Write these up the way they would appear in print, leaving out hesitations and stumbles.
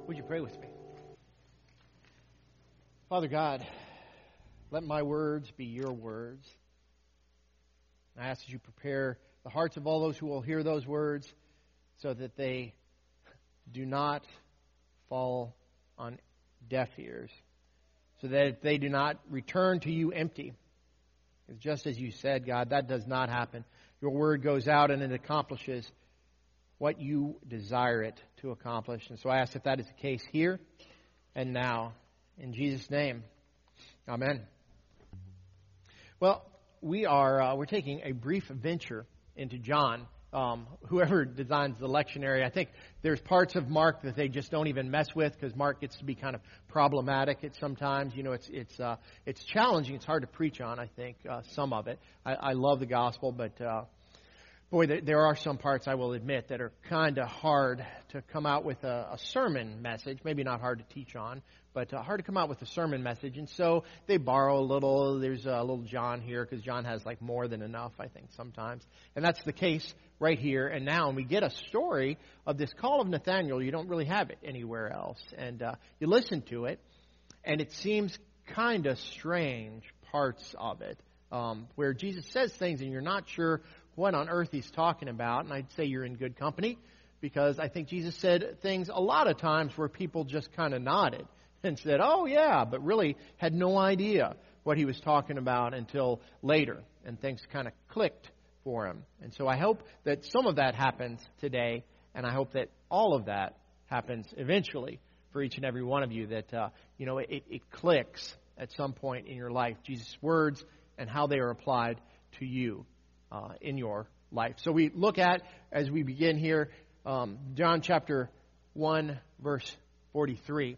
Would you pray with me? Father God, let my words be your words. I ask that you prepare the hearts of all those who will hear those words so that they do not fall on deaf ears, so that they do not return to you empty. Just as you said, God, that does not happen. Your word goes out and it accomplishes what you desire it to accomplish. And so I ask if that is the case here and now. In Jesus' name, amen. Well, we're taking a brief venture into John. Whoever designs the lectionary, I think there's parts of Mark that they just don't even mess with because Mark gets to be kind of problematic at sometimes. You know, it's challenging. It's hard to preach on, I think, some of it. I love the gospel, but boy, there are some parts, I will admit, that are kind of hard to come out with a sermon message. Maybe not hard to teach on, but hard to come out with a sermon message. And so they borrow a little. There's a little John here because John has like more than enough, I think, sometimes. And that's the case right here and now. And we get a story of this call of Nathanael. You don't really have it anywhere else. And you listen to it, and it seems kind of strange, parts of it, where Jesus says things and you're not sure what on earth he's talking about. And I'd say you're in good company, because I think Jesus said things a lot of times where people just kind of nodded and said, oh yeah, but really had no idea what he was talking about until later, and things kind of clicked for him. And so I hope that some of that happens today, and I hope that all of that happens eventually for each and every one of you, that it clicks at some point in your life, Jesus' words and how they are applied to you in your life. So we look at, as we begin here, John chapter 1, verse 43.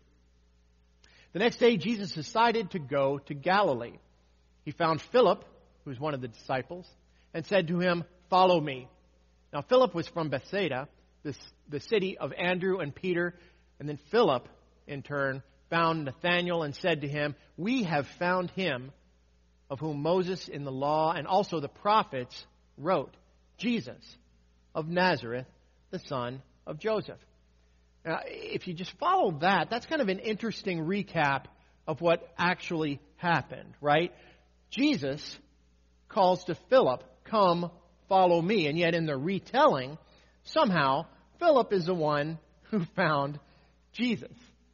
The next day, Jesus decided to go to Galilee. He found Philip, who was one of the disciples, and said to him, "Follow me." Now, Philip was from Bethsaida, the city of Andrew and Peter. And then Philip, in turn, found Nathanael and said to him, "We have found him of whom Moses in the law and also the prophets wrote, Jesus of Nazareth, the son of Joseph." Now, if you just follow that, that's kind of an interesting recap of what actually happened, right? Jesus calls to Philip, "Come, follow me." And yet in the retelling, somehow, Philip is the one who found Jesus.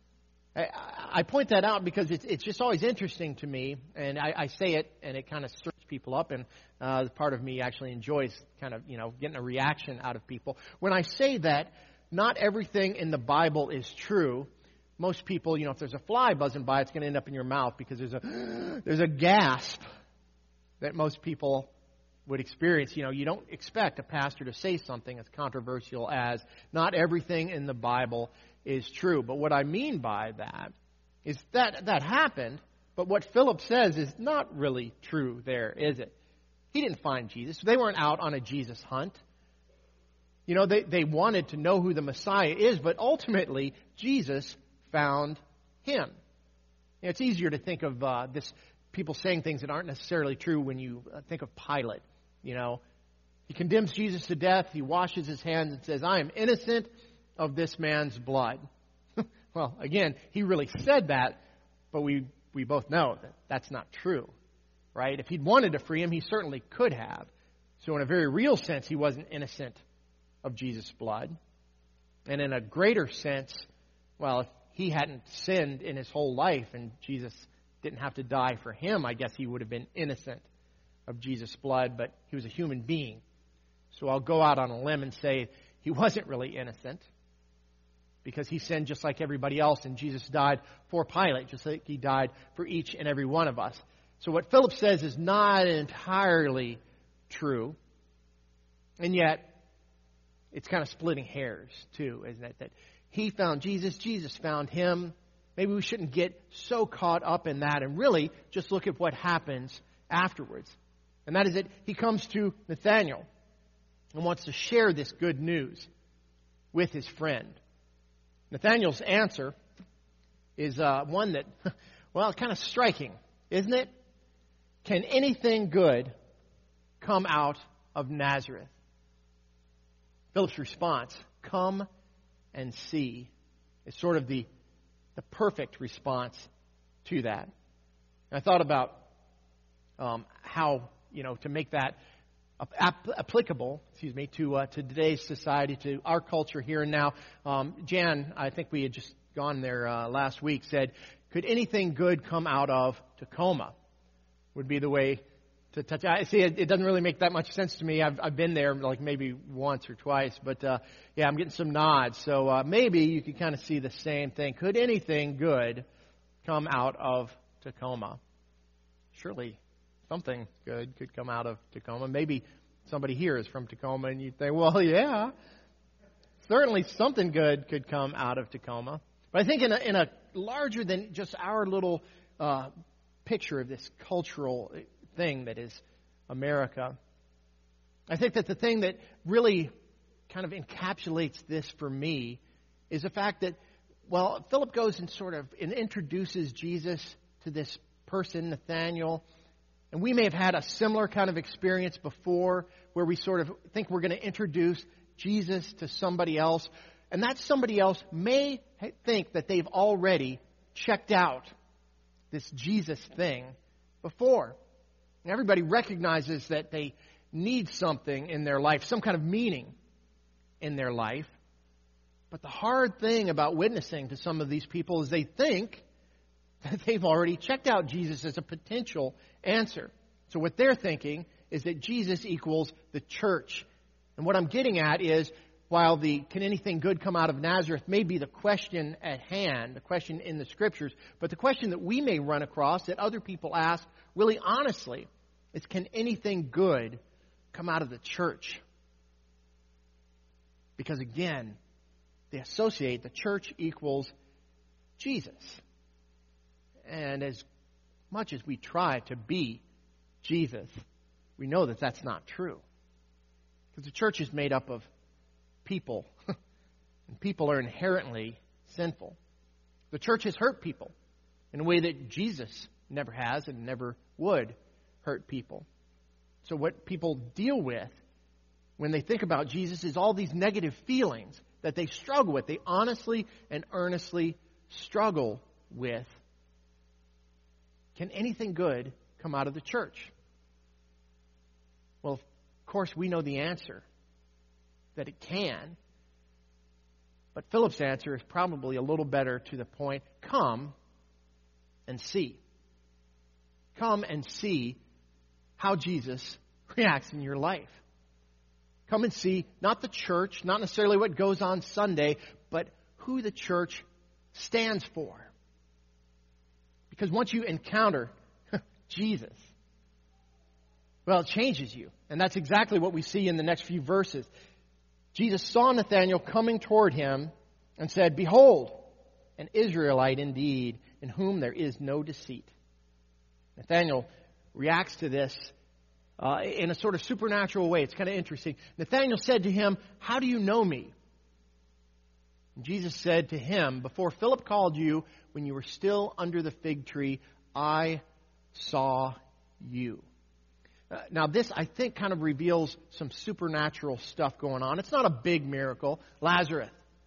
I point that out because it's just always interesting to me, and I say it, and it kind of stirs people up, and part of me actually enjoys kind of, getting a reaction out of people. When I say that not everything in the Bible is true, most people, if there's a fly buzzing by, it's going to end up in your mouth because there's a gasp that most people would experience. You don't expect a pastor to say something as controversial as not everything in the Bible is true. But what I mean by that is that happened, but what Philip says is not really true there, is it? He didn't find Jesus. They weren't out on a Jesus hunt. They wanted to know who the Messiah is, but ultimately Jesus found him. It's easier to think of people saying things that aren't necessarily true when you think of Pilate. He condemns Jesus to death. He washes his hands and says, "I am innocent of this man's blood." Well, again, he really said that, but we both know that that's not true, right? If he'd wanted to free him, he certainly could have. So in a very real sense, he wasn't innocent of Jesus' blood. And in a greater sense, well, if he hadn't sinned in his whole life and Jesus didn't have to die for him, I guess he would have been innocent of Jesus' blood, but he was a human being. So I'll go out on a limb and say he wasn't really innocent, because he sinned just like everybody else, and Jesus died for Pilate, just like he died for each and every one of us. So what Philip says is not entirely true, and yet it's kind of splitting hairs too, isn't it? That he found Jesus, Jesus found him. Maybe we shouldn't get so caught up in that and really just look at what happens afterwards. And that is that he comes to Nathanael and wants to share this good news with his friend. Nathanael's answer is one that, well, it's kind of striking, isn't it? Can anything good come out of Nazareth? Philip's response, "Come and see is sort of the perfect response to that. And I thought about how, to make that applicable, to today's society, to our culture here and now. Jan, I think we had just gone there last week, said, could anything good come out of Tacoma? Would be the way to touch. I see it doesn't really make that much sense to me. I've been there like maybe once or twice, but yeah, I'm getting some nods. So maybe you could kind of see the same thing. Could anything good come out of Tacoma? Surely something good could come out of Tacoma. Maybe somebody here is from Tacoma, and you think, well, yeah, certainly something good could come out of Tacoma. But I think in a larger than just our little picture of this cultural thing that is America, I think that the thing that really kind of encapsulates this for me is the fact that, well, Philip goes and and introduces Jesus to this person, Nathanael, and we may have had a similar kind of experience before where we sort of think we're going to introduce Jesus to somebody else, and that somebody else may think that they've already checked out this Jesus thing before. And everybody recognizes that they need something in their life, some kind of meaning in their life. But the hard thing about witnessing to some of these people is they think that they've already checked out Jesus as a potential answer. So what they're thinking is that Jesus equals the church. And what I'm getting at is, while can anything good come out of Nazareth may be the question at hand, the question in the Scriptures, but the question that we may run across, that other people ask really honestly, is can anything good come out of the church? Because again, they associate the church equals Jesus. And as much as we try to be Jesus, we know that that's not true. Because the church is made up of people, and people are inherently sinful. The church has hurt people in a way that Jesus never has and never would hurt people. So what people deal with when they think about Jesus is all these negative feelings that they struggle with. They honestly and earnestly struggle with. Can anything good come out of the church? Well, of course, we know the answer, that it can. But Philip's answer is probably a little better to the point. Come and see. Come and see how Jesus reacts in your life. Come and see not the church, not necessarily what goes on Sunday, but who the church stands for. Because once you encounter Jesus, well, it changes you. And that's exactly what we see in the next few verses. Jesus saw Nathanael coming toward him and said, "Behold, an Israelite indeed, in whom there is no deceit." Nathanael reacts to this in a sort of supernatural way. It's kind of interesting. Nathanael said to him, "How do you know me?" And Jesus said to him, "Before Philip called you, when you were still under the fig tree, I saw you." Now this, I think, kind of reveals some supernatural stuff going on. It's not a big miracle. Lazarus,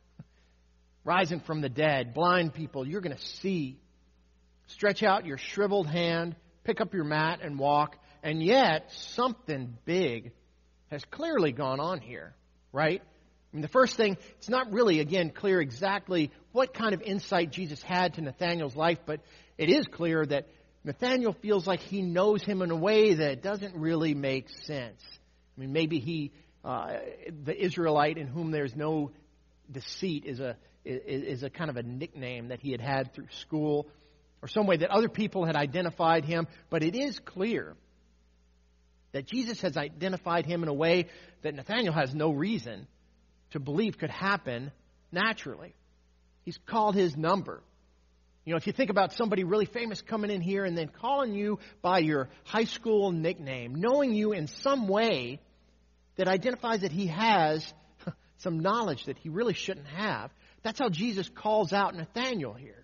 rising from the dead, blind people, you're going to see. Stretch out your shriveled hand, pick up your mat and walk. And yet, something big has clearly gone on here, right? I mean, the first thing, it's not really, again, clear exactly what kind of insight Jesus had to Nathanael's life, but it is clear that Nathanael feels like he knows him in a way that doesn't really make sense. I mean, maybe the Israelite in whom there's no deceit is a kind of a nickname that he had through school, or some way that other people had identified him. But it is clear that Jesus has identified him in a way that Nathanael has no reason to believe could happen naturally. He's called his number. You know, if you think about somebody really famous coming in here and then calling you by your high school nickname, knowing you in some way that identifies that he has some knowledge that he really shouldn't have, that's how Jesus calls out Nathanael here.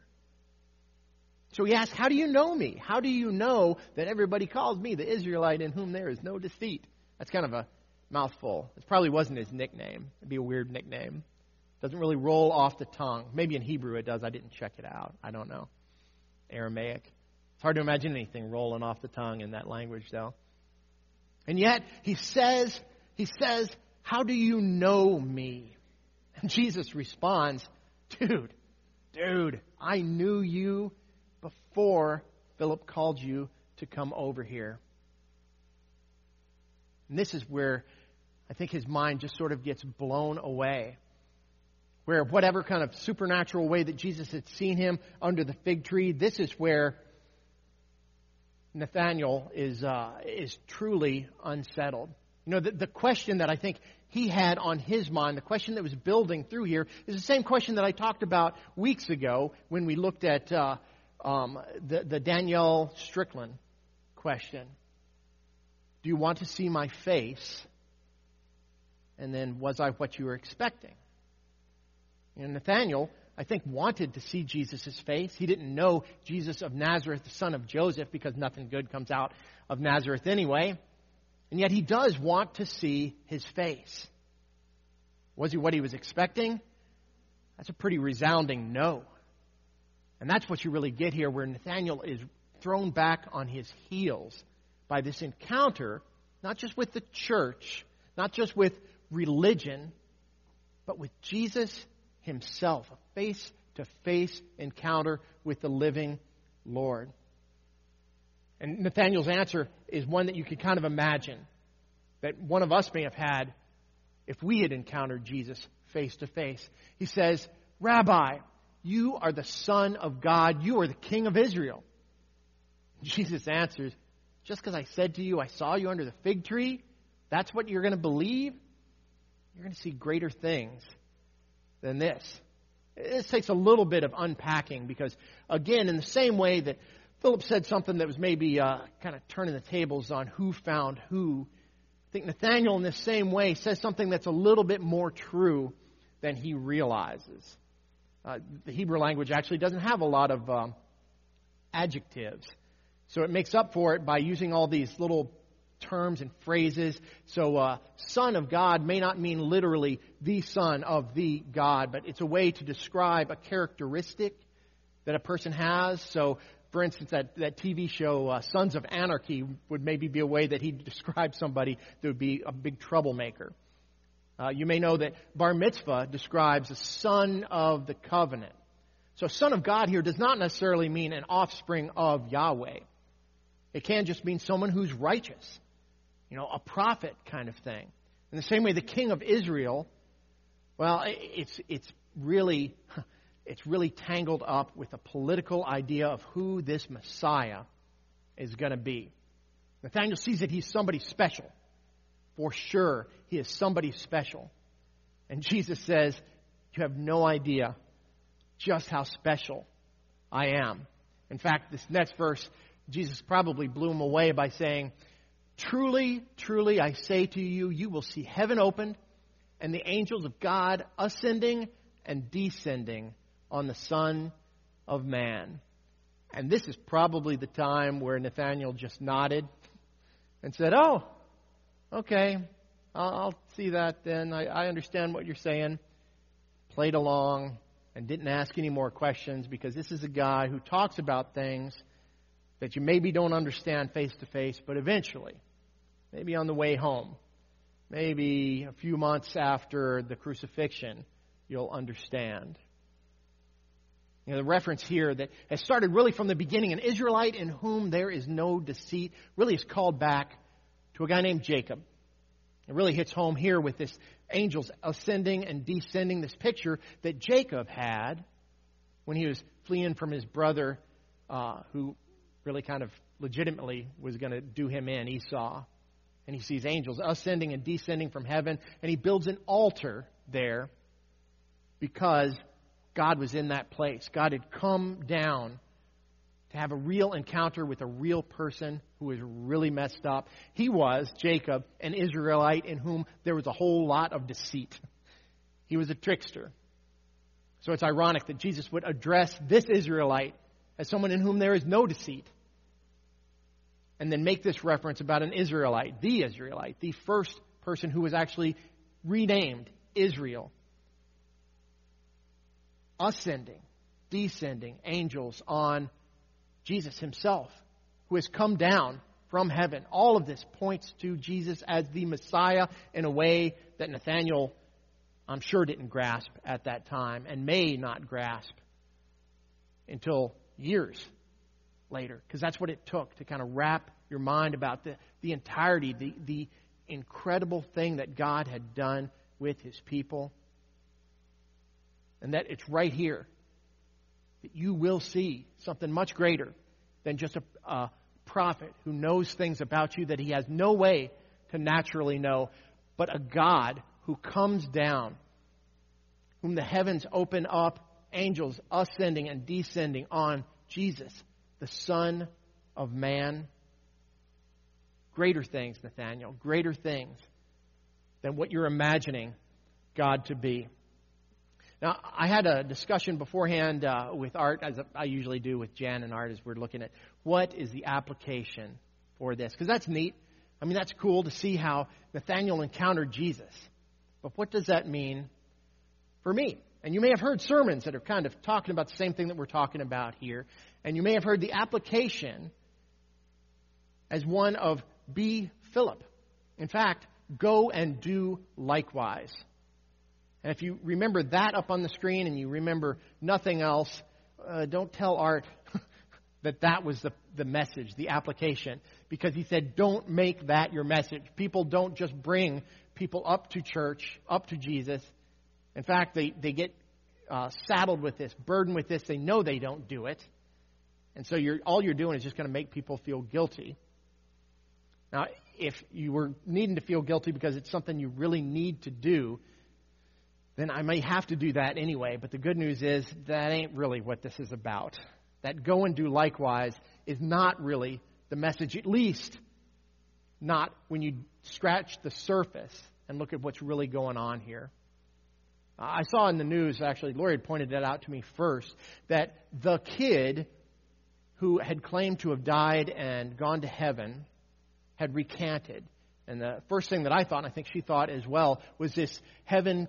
So he asks, "How do you know me? How do you know that everybody calls me the Israelite in whom there is no deceit?" That's kind of a mouthful. It probably wasn't his nickname. It'd be a weird nickname. Doesn't really roll off the tongue. Maybe in Hebrew it does. I didn't check it out. I don't know. Aramaic. It's hard to imagine anything rolling off the tongue in that language, though. And yet, he says, how do you know me? And Jesus responds, dude, I knew you before Philip called you to come over here. And this is where I think his mind just sort of gets blown away. Where whatever kind of supernatural way that Jesus had seen him under the fig tree, this is where Nathanael is truly unsettled. You know, the question that I think he had on his mind, the question that was building through here, is the same question that I talked about weeks ago when we looked at the Danielle Strickland question. Do you want to see my face? And then, was I what you were expecting? And Nathanael, I think, wanted to see Jesus' face. He didn't know Jesus of Nazareth, the son of Joseph, because nothing good comes out of Nazareth anyway. And yet he does want to see his face. Was he what he was expecting? That's a pretty resounding no. And that's what you really get here, where Nathanael is thrown back on his heels by this encounter, not just with the church, not just with religion, but with Jesus himself, a face-to-face encounter with the living Lord. And Nathanael's answer is one that you can kind of imagine that one of us may have had if we had encountered Jesus face-to-face. He says, Rabbi, you are the Son of God. You are the King of Israel. Jesus answers, just because I said to you, I saw you under the fig tree, that's what you're going to believe? You're going to see greater things than this. This takes a little bit of unpacking because, again, in the same way that Philip said something that was maybe kind of turning the tables on who found who, I think Nathanael in this same way says something that's a little bit more true than he realizes. The Hebrew language actually doesn't have a lot of adjectives. So it makes up for it by using all these little terms and phrases. So Son of God may not mean literally the Son of the God, but it's a way to describe a characteristic that a person has. So, for instance, that TV show Sons of Anarchy would maybe be a way that he describes somebody that would be a big troublemaker. You may know that bar mitzvah describes a son of the covenant. So Son of God here does not necessarily mean an offspring of Yahweh. It can just mean someone who's righteous. You know, a prophet kind of thing. In the same way, the King of Israel, well, it's really tangled up with a political idea of who this Messiah is going to be. Nathanael sees that he's somebody special. For sure, he is somebody special. And Jesus says, you have no idea just how special I am. In fact, this next verse, Jesus probably blew him away by saying, truly, truly, I say to you, you will see heaven opened and the angels of God ascending and descending on the Son of Man. And this is probably the time where Nathanael just nodded and said, oh, okay, I'll see that then. I understand what you're saying. Played along and didn't ask any more questions because this is a guy who talks about things that you maybe don't understand face to face, but eventually, maybe on the way home, maybe a few months after the crucifixion, you'll understand. You know, the reference here that has started really from the beginning, an Israelite in whom there is no deceit, really is called back to a guy named Jacob. It really hits home here with this angels ascending and descending, this picture that Jacob had when he was fleeing from his brother who really kind of legitimately was going to do him in, Esau. And he sees angels ascending and descending from heaven, and he builds an altar there because God was in that place. God had come down to have a real encounter with a real person who was really messed up. He was, Jacob, an Israelite in whom there was a whole lot of deceit. He was a trickster. So it's ironic that Jesus would address this Israelite as someone in whom there is no deceit. And then make this reference about an Israelite, the first person who was actually renamed Israel. ascending, descending angels on Jesus himself, who has come down from heaven. All of this points to Jesus as the Messiah in a way that Nathanael, I'm sure, didn't grasp at that time and may not grasp until years later, because that's what it took to kind of wrap your mind about the entirety, the incredible thing that God had done with his people. And that it's right here that you will see something much greater than just a prophet who knows things about you that he has no way to naturally know, but a God who comes down, whom the heavens open up, angels ascending and descending on Jesus, the Son of Man. Greater things, Nathanael, greater things than what you're imagining God to be. Now, I had a discussion beforehand with Art, as I usually do with Jan and Art, as we're looking at what is the application for this. Because that's neat. I mean, that's cool to see how Nathanael encountered Jesus. But what does that mean for me? And you may have heard sermons that are kind of talking about the same thing that we're talking about here. And you may have heard the application as one of be Philip. In fact, go and do likewise. And if you remember that up on the screen and you remember nothing else, don't tell Art that was the message, the application. Because he said, don't make that your message. People don't just bring people up to church, up to Jesus. In fact, they get saddled with this, burdened with this. They know they don't do it. And so all you're doing is just going to make people feel guilty. Now, if you were needing to feel guilty because it's something you really need to do, then I may have to do that anyway. But the good news is that ain't really what this is about. That go and do likewise is not really the message, at least not when you scratch the surface and look at what's really going on here. I saw in the news, actually, Lori had pointed that out to me first, that the kid who had claimed to have died and gone to heaven had recanted. And the first thing that I thought, and I think she thought as well, was this: heaven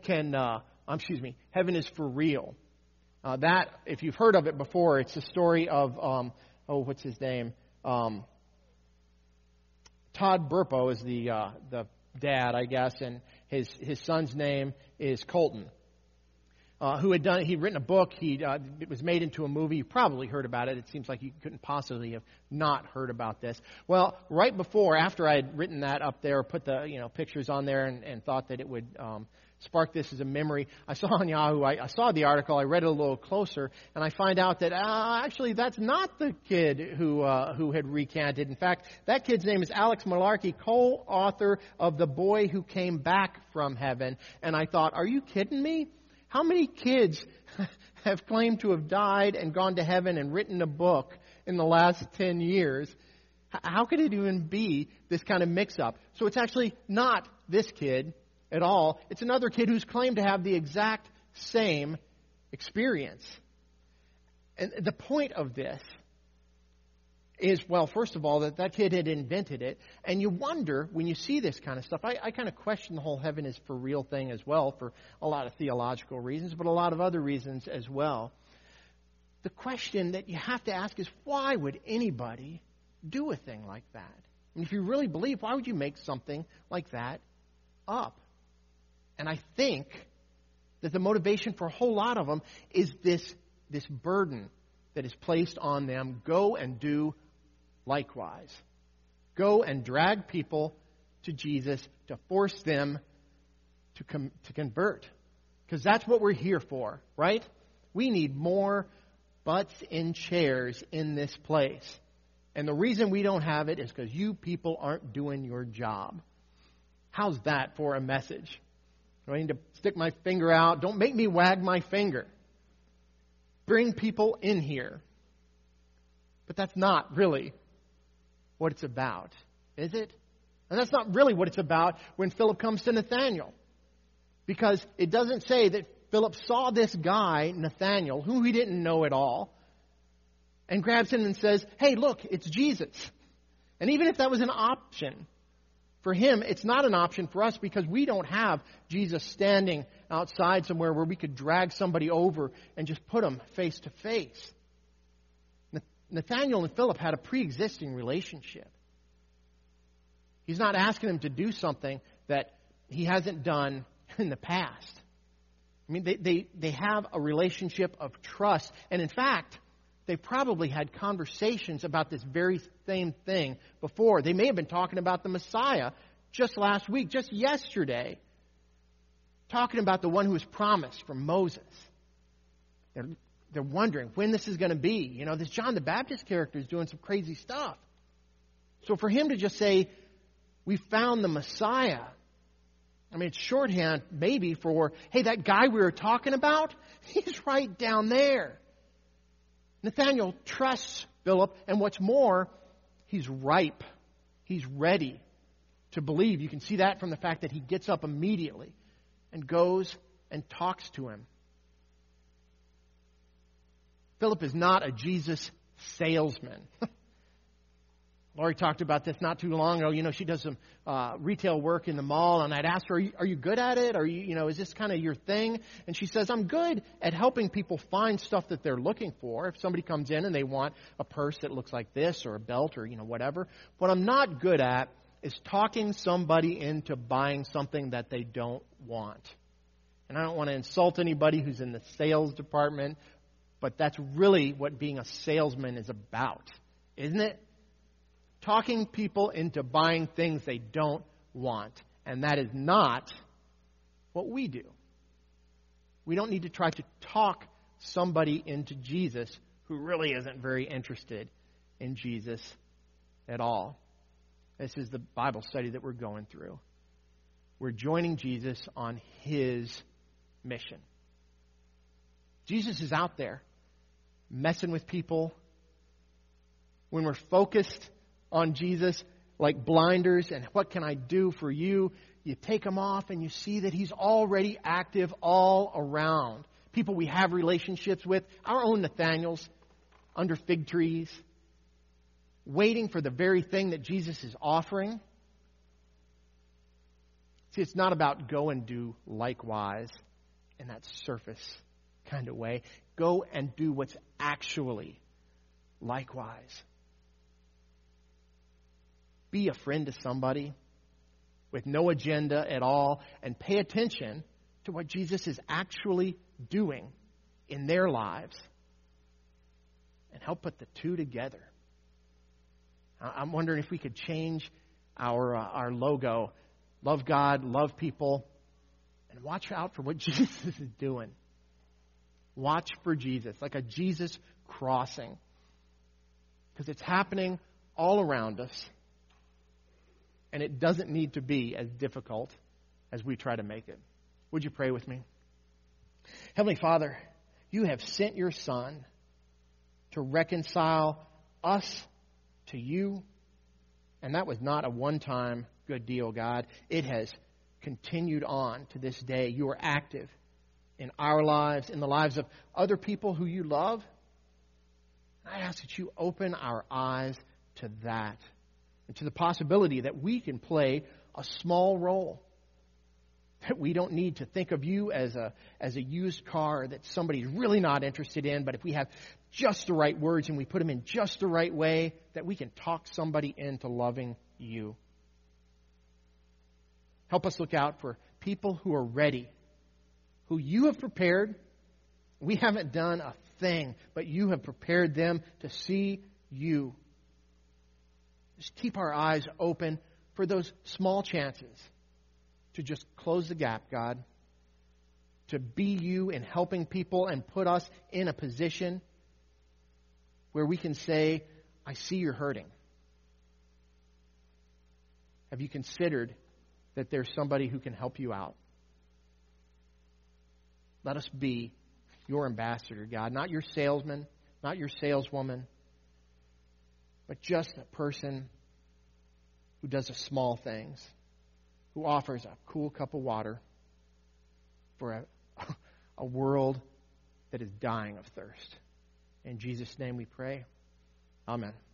is for real. That, if you've heard of it before, it's the story of what's his name? Todd Burpo is the dad, I guess, and his son's name is Colton. He'd written a book. It was made into a movie. You probably heard about it. It seems like you couldn't possibly have not heard about this. Well, right after I had written that up there, put the pictures on there, and thought that it would spark this as a memory, I saw on Yahoo. I saw the article. I read it a little closer, and I find out that actually that's not the kid who had recanted. In fact, that kid's name is Alex Malarkey, co-author of The Boy Who Came Back from Heaven. And I thought, are you kidding me? How many kids have claimed to have died and gone to heaven and written a book in the last 10 years? How could it even be this kind of mix-up? So it's actually not this kid at all. It's another kid who's claimed to have the exact same experience. And the point of this is, well, first of all, that kid had invented it. And you wonder, when you see this kind of stuff, I kind of question the whole heaven is for real thing as well, for a lot of theological reasons, but a lot of other reasons as well. The question that you have to ask is, why would anybody do a thing like that? I mean, if you really believe, why would you make something like that up? And I think that the motivation for a whole lot of them is this burden that is placed on them. Go and do likewise. Go and drag people to Jesus to force them to convert. Because that's what we're here for, right? We need more butts in chairs in this place. And the reason we don't have it is because you people aren't doing your job. How's that for a message? Do I need to stick my finger out? Don't make me wag my finger. Bring people in here. But that's not really what it's about, is it? And that's not really what it's about when Philip comes to Nathanael. Because it doesn't say that Philip saw this guy, Nathanael, who he didn't know at all, and grabs him and says, hey, look, it's Jesus. And even if that was an option, For him, it's not an option for us because we don't have Jesus standing outside somewhere where we could drag somebody over and just put them face to face. Nathanael and Philip had a pre-existing relationship. He's not asking him to do something that he hasn't done in the past. I mean, they have a relationship of trust. And in fact, they probably had conversations about this very same thing before. They may have been talking about the Messiah just last week, just yesterday, talking about the one who was promised from Moses. They're wondering when this is going to be. You know, this John the Baptist character is doing some crazy stuff. So for him to just say, we found the Messiah, I mean, it's shorthand maybe for, hey, that guy we were talking about, he's right down there. Nathanael trusts Philip, and what's more, he's ripe. He's ready to believe. You can see that from the fact that he gets up immediately and goes and talks to him. Philip is not a Jesus salesman. Lori talked about this not too long ago. You know, she does some retail work in the mall, and I'd ask her, are you good at it? Is this kind of your thing? And she says, I'm good at helping people find stuff that they're looking for. If somebody comes in and they want a purse that looks like this or a belt or, whatever. What I'm not good at is talking somebody into buying something that they don't want. And I don't want to insult anybody who's in the sales department, but that's really what being a salesman is about, isn't it? Talking people into buying things they don't want. And that is not what we do. We don't need to try to talk somebody into Jesus who really isn't very interested in Jesus at all. This is the Bible study that we're going through. We're joining Jesus on his mission. Jesus is out there messing with people. When we're focused on Jesus like blinders and what can I do for you, you take them off and you see that he's already active all around. People we have relationships with, our own Nathaniels, under fig trees, waiting for the very thing that Jesus is offering. See, it's not about go and do likewise in that surface kind of way. Go and do what's actually likewise. Be a friend to somebody with no agenda at all and pay attention to what Jesus is actually doing in their lives and help put the two together. I'm wondering if we could change our logo. Love God, love people, and watch out for what Jesus is doing. Watch for Jesus, like a Jesus crossing. Because it's happening all around us. And it doesn't need to be as difficult as we try to make it. Would you pray with me? Heavenly Father, you have sent your Son to reconcile us to you. And that was not a one-time good deal, God. It has continued on to this day. You are active in our lives, in the lives of other people who you love. I ask that you open our eyes to that. And to the possibility that we can play a small role. That we don't need to think of you as a used car that somebody's really not interested in, but if we have just the right words and we put them in just the right way, that we can talk somebody into loving you. Help us look out for people who are ready, who you have prepared. We haven't done a thing, but you have prepared them to see you. Just keep our eyes open for those small chances to just close the gap, God. To be you in helping people and put us in a position where we can say, I see you're hurting. Have you considered that there's somebody who can help you out? Let us be your ambassador, God. Not your salesman, not your saleswoman, but just a person who does the small things, who offers a cool cup of water for a world that is dying of thirst. In Jesus' name we pray. Amen.